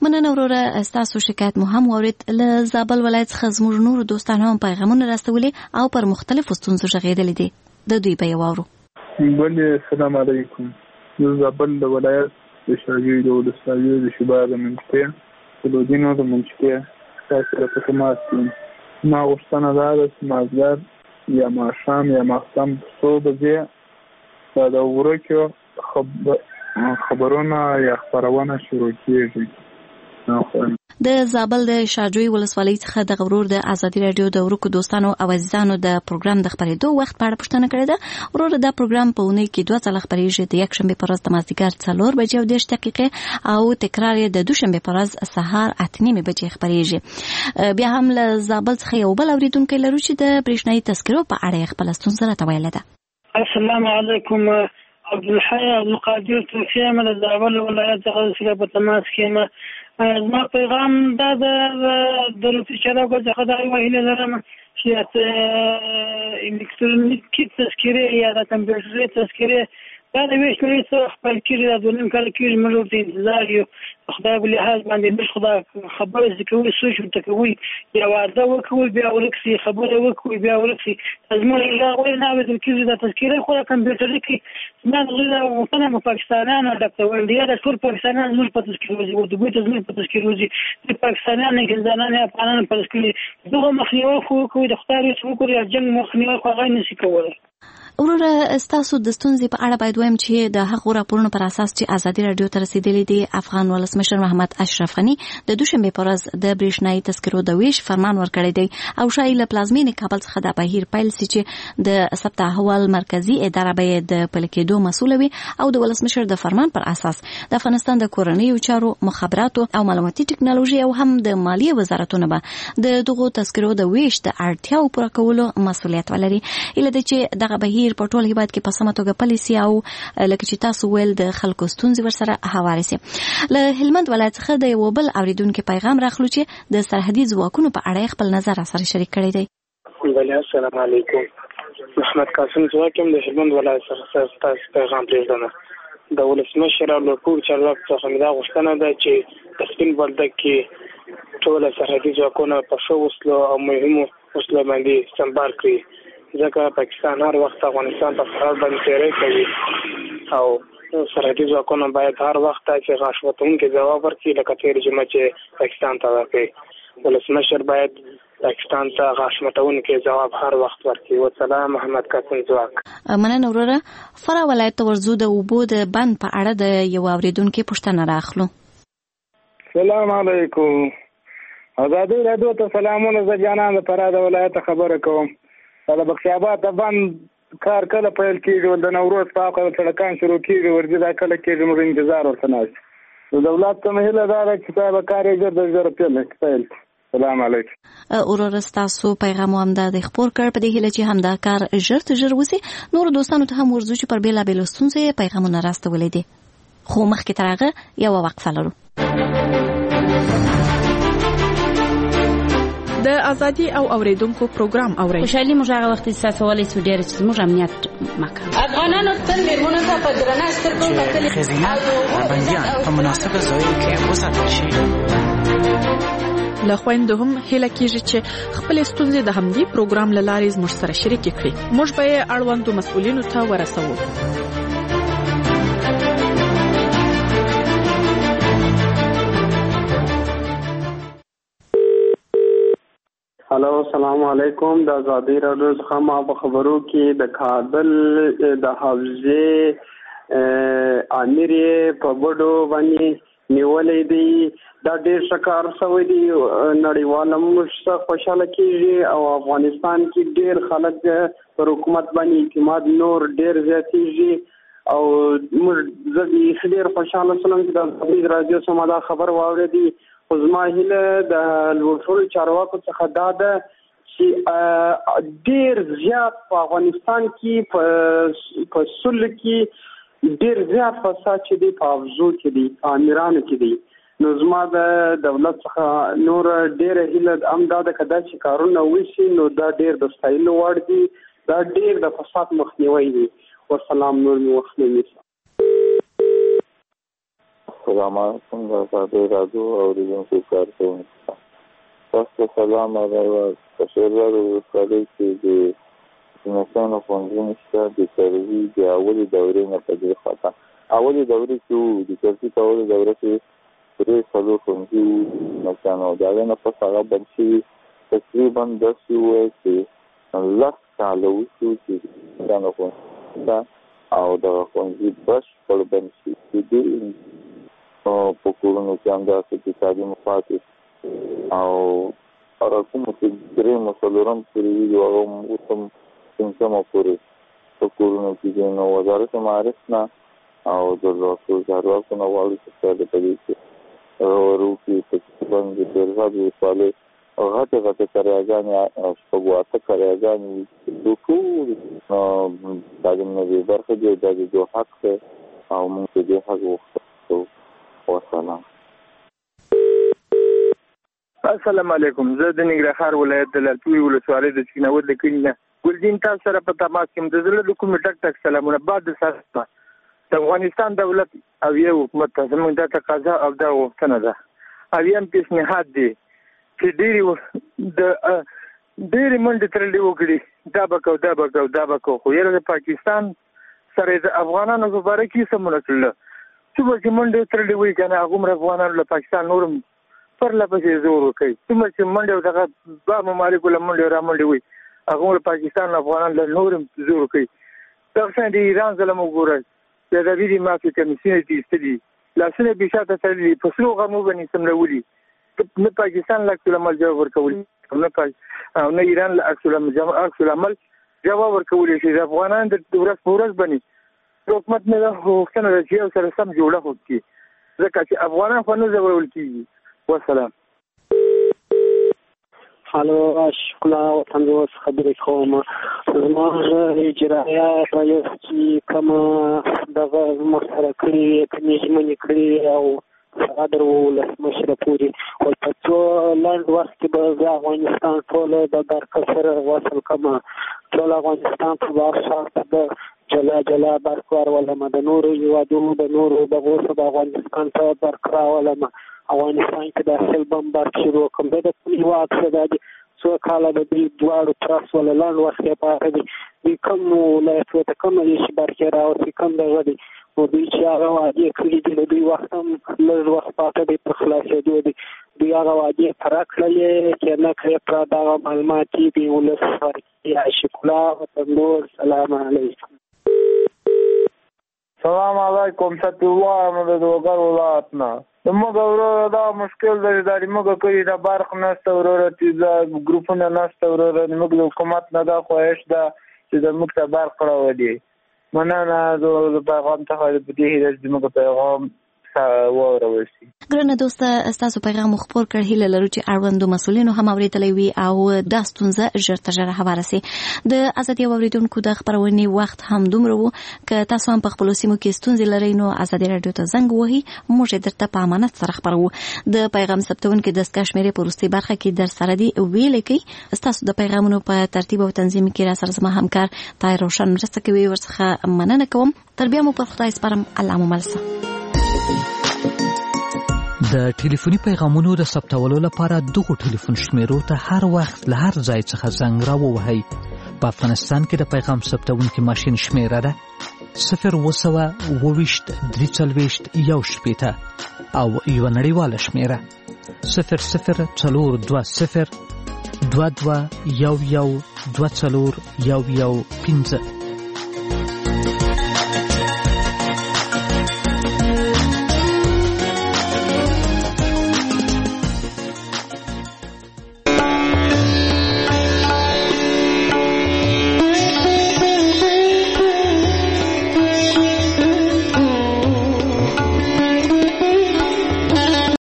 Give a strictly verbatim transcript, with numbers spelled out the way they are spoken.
مننه وروره، ستاسو شکایت مو هم واورید. له زابل ولایت څخه زموږ نورو دوستانو هم پیغامونه راستولي او پر مختلفو ستونزو غږېدلي دي. د دوی به یې واورو. بلې السلام علیکم. د زابل د ولایت د شاګوی د ولسوالیو د شبا د منطقې د لودینو د منطقې تاسو سره په تماس یم. ما غوښتنه دا ده چې مازدیګر یا ماښام یا ماښام څو بجې دا د ورکو خبرونه یا خپرونه شروع کېږي. د زابل د شاجوی ولسوالۍ څخه د غورور د ازادي رادیو د ورکو دوستانو او عزیزانو د پروګرام د خبرېدو وخت په اړه پوښتنه کړې ده. ورور دا پروګرام په اونۍ کې دوه ځله خبرېږي، د یکشنبې په ورځ د مازدیګر څلور بجې او دېرش دقیقې او تکرار یې د دوشنبې په ورځ سهار اته نیمې بجې خبرېږي. بیا هم له زابل څخه یو بل اورېدونکی لرو چې د برېښنایي تذکرو په اړه یې خپله ستونزه راته ویلې ده. السلام علیکم. عبدالحی عبدالقادر توفیق یم، د زابل ولایت څخه سره په تماس کې یم. زما پیغام دا د روسي چارواکو څخه دا یوه هیله لرم چې الکترونیکي تذکرې یا د کمپیوټري تذکرې دا د ویش لري څه خپل کېږي، دا دوه نیم کاله کېږي، موږ ورته انتظار یو. خدای په لحاظ باندې موږ خدای خبره زده کوي، سوچ ورته کوي، یا واده وکوي بیا ورک شي، خبره وکوي بیا ورک شي. زموږ هغه ولې نه اورېدل کېږي دا تذکرې، خو د کمپیوټري کې زما د وطن مو پاکستانیانو ډاکټر ولډیا د ټول پاکستانیان زموږ په تذکرې وځي، اردوګۍ ته زموږ په تذکرې وځي، د پاکستانیان هندوستانیان افغانان په تذکرې دغه مخنیوی خو کوي، د خدای رسول کوي، جنګ مخنیوی خو هغه نشي کولی. وروره ستاسو د ستونزې په اړه باید وایم چې د هغو راپورونو پر اساس چې ازادي رادیو ته رسیدلي دي، افغان ولسمشر محمد اشرف غني د دوشنبې په ورځ د برېښنایي تذکرو د ویش فرمان ورکړی دی او ښایي له پلازمینې کابل څخه دا بهیر پیل سي چې د ثبت احوال مرکزي اداره به یې د پلي کېدو مسؤله وي او د ولسمشر د فرمان پر اساس د افغانستان د کورنیو چارو، مخابراتو او معلوماتي ټکنالوژي او هم د مالیې وزارتونه به د دغو تذکرو د ویش د اړتیاو پوره کولو مسؤلیت ولري. ایله د چې دغه بهیر په ټول هیواد کې په سمه توګه پلی سي او لکه چې تاسو ویل د خلکو ستونزې ورسره هوارې سي. له هلمند ولایت څخه د یو بل اورېدونکي پیغام راخلو چې د سرحدي ځواکونو په اړه خپل نظر سره شریک کړی دی. بله السلام علیکم. محمد قاسم ځواک یم د هلمند ولایت څخه تاسو پیغام پرېږدم. د ولسمشر او لوکور چارواکو څخه مې دا غوښتنه ده چې د سپین بولدک کې ټول سرحدي ځواکونه په ښه وسلو او مهمو وسلو باندې سمبال کړي، ځکه پاکستان هر وخت افغانستان په سرحد باندې تیری کوي او سرحدي ځواکونه باید هر وخت چې غاښ وتونکي ځواب ورکړي، لکه تېر جمعه چې پاکستان ته ورکړي. ولسمشر باید پاکستان ته غاښ ماتونکي ځواب هر وخت ورکړي. والسلام. محمد قاسم ځواک. مننه وروره. فراه ولایت ته ورځو د اوبو د بند په اړه د یو اورېدونکي پوښتنه راخلو. سلام علیکم. ازادي رادیو ته سلامونه. زه جانان د فراه د ولایت خبره کوم. د بخش آباد د بند کار کله پیل کېږي، د نوروز په هغه سړکان شروع کېږي، ورځي دا کله کېږي، موږ انتظار ورته ناست. د دولت ته مې هیله دا ده چې صاحب کار یې ژر د ژره پیل کړي. سلام علیکم. وروره ستاسو پیغام هم دا د خپور کړ په دې هیله چې همدا کار ژر تر ژر وسي. نورو دوستانو ته هم ورځو چې پر بېلابېلو ستونزو پیغامونه راستولی دي، خو مخکې تر هغه یوه وقفه لرو. د ازادي او اوریدونکو پروګرام اوري. خوشحالي موږ هغه وخت احساسولای سو ډېر چې موږ امنیت مکه افغانانو تل میرمنو ته په درنه سترګو کتل، خزینه بندیان په مناسبه ځای کې وساتل شي. له خويندو هم هیله کیږي چې خپل ستونزې د همدې پروګرام له لارې زموږ سره شریک کړي. موږ به یې اړوندو مسؤلینو ته ورسوو. هلو السلام علیکم. د ازادي رادیو څخه ما په خبرو کې د کابل د حافظې امیر په بډو باندې نیولې دی. دا ډېر شکار شوی دی، نړیواله موږ خوشاله کېږي او افغانستان کې ډېر خلک پر حکومت باندې اعتماد نور ډېر زیاتېږي او موږ زه ډېر خوشاله شوم چې د ازادي رادیو څخه دا خبر واورېدی. خو زما هیله د لوټولو چارواکو څخه دا ده چې ډېر زیات په افغانستان کې په سلو کې ډېر زیات فساد چې دی په حافظو کې دی، په امیرانو کې دی. نو زما د دولت څخه نور ډېره هیله هم دا ده که داسې کارونه وشي نو دا ډېر د ستایلو وړ دي، دا ډېر د فساد مخنیوی دی. والسلام. نور مې وخت نه نیسم. السلام علیکم د آزادۍ راډیو اورېدونکو کارکوونکو تاسو ته سلام علیکم. په شیرزاد ولسوالۍ کې د ځمکنیو ښوونځیو شته د کرزي د اولې دورې نه په دې خوا اولې دورې کې وو د کرزي په اولې دوره کې درې څلور ښوونځي وو ځمکنیو، د هغې نه پس هغه بند شوي. تقریبا داسې ووایي چې لس کاله وشو چې ځمکنیو ښوونځي شته او دغه ښوونځي بشپړ بند شي. د دې په کورونو کې همداسې چې تعلیم پاتې او هغه کومو چې درېیم او څلورم پورې وي هغه اوس هم پنځمه پورې په کورونو کې دي. نو وزارت معارف نه او د چارواکو نه غواړو چې خپله په دې کې غور وکړي. تقریبا د شیرزاد ولسوالۍ غټې غټې کریاګانې شپږ اته کریاګانې وي د ټول تعلیم نه بې برخې دي. دا د دوی حق دی او موږ د دې حق غوښتنه کوو. والسلام. السلام علیکم. زه د ننګرهار ولایت د لالپورې ولسوالۍ د چیناود د کلي نه ګلدین تاسو سره په تماس کې یم. د زړه د کومې ټک ټک سلامونه. بعد د سره د افغانستان دولت او یو حکومت ته زموږ دا تقاضا او دا غوښتنه ده او یم پیشنهاد دی چې ډېرې د ډېرې منډې ترلې وکړي دا به کوو دا به کوو دا به کوو. خو یاره د پاکستان سره د افغانانو په باره کې سمونه کړله څومره چې منډې ترلې وایي که نه هغومره افغانانو له پاکستان نور هم پرله پسې زور ورکوي. څومره چې منډې او دغه دوه ممالکو له منډې را منډې وایي هغومره پاکستان له افغانانو له نور هم زور ورکوي. دغه شان د ایران ظلم وګوره د ادبي د معافي کمیسیون یې ایستلي لاسونه یې بې شاته تړلي په سرو غرمو باندې سملولي. نه پاکستان له عکس العمل جواب ورکولی او نه ایران له عکس العمل جواب ورکولی شي. د افغانان د ورځ په ورځ باندې حکومت نه دا غوښتنه ده چې یو سره سم جوړه وکړي ځکه چې افغانان خو نه ځورول کېږي. والسلام. هلو ښکلا وطن دوست خبرې کوم. زموږ اجرایه رئیس چې کومه دغه زموږ سره کړي کومې ژمنې کړي او صدر ولسمشر پورې او په څو لنډ وخت کې به زه افغانستان ټوله د برکه سره وصل کړم. ټول افغانستان په بخښه د جلا جلا برق ورولم. د نورو هېوادونو د نورو دغو څخه د افغانستان ته برق راولم. افغانستان کې د حاصل بم برق شروع کړم. دا د کوم هېواد څخه دا دي څو کاله د دوی دواړو ترڅ ولا لنډ وخت یې پاته دي. دوی کوم ولایتونو ته کوم چې برق یې راوړي کوم دغه دي نو دوی چې هغه وعدې کړي دي له دوی وخت هم لږ وخت پاته دی پر خلاصېدو دي. دوی هغه وعدې پوره کړلې چې نه کړې پوره دغه معلومات یې د ولس فرقي عاشق الله وطن نور. سلام علیکم. سلام علیکم. سطح الله یم د دوګر ولایت نه. زموږ وروره دا مشکل دی دا زموږ کلي د برق نشته وروره چې ګروپونه نشته وروره. زموږ د حکومت نه دا خواهش ده چې زموږ ته برق راولي. مننه. د پیغام څخه په دې هیله چې زموږ پیغام واورول شي. ګرانه دوسته ستاسو پیغام خپور کړ. هیله لرو چې اړوندو مسؤلینو هم اورېدلی وي او دا ستونزه ژر تر ژره هواره سي. د ازادي اوریدونکو د خبرونې وخت هم دومره وو که تاسو هم په خپلو سیمو کې ستونزې لرئ نو ازادي راډیو ته زنګ وهئ. موږ درته په امانت سره خبرو. د پیغام ثبتونکي دستګاه شمیرې په وروستۍ برخه کې در سره دي ویلې کوي. ستاسو د پیغامونو په ترتیب او تنظیم کې را سره زما همکار طاهر روشن مرسته کوي. ورڅخه مننه کوم. تر بیا مو پر خدای سپارم. الله مو مل شه. د ټلیفوني پیغامونو د ثبتولو لپاره دغه ټلیفون شمیرو ته هر وخت له هر ځای څخه زنګ راووهئ. په افغانستان کې د پیغام ثبتونکي ماشین شمیره ده صفر اووه سوه اووه ویشت درې څلوېښت یو شپېته او یوه نړیواله شمیره صفر صفر څلور دوه صفر دوه دوه یو یو دوه څلور یو یو پنځه.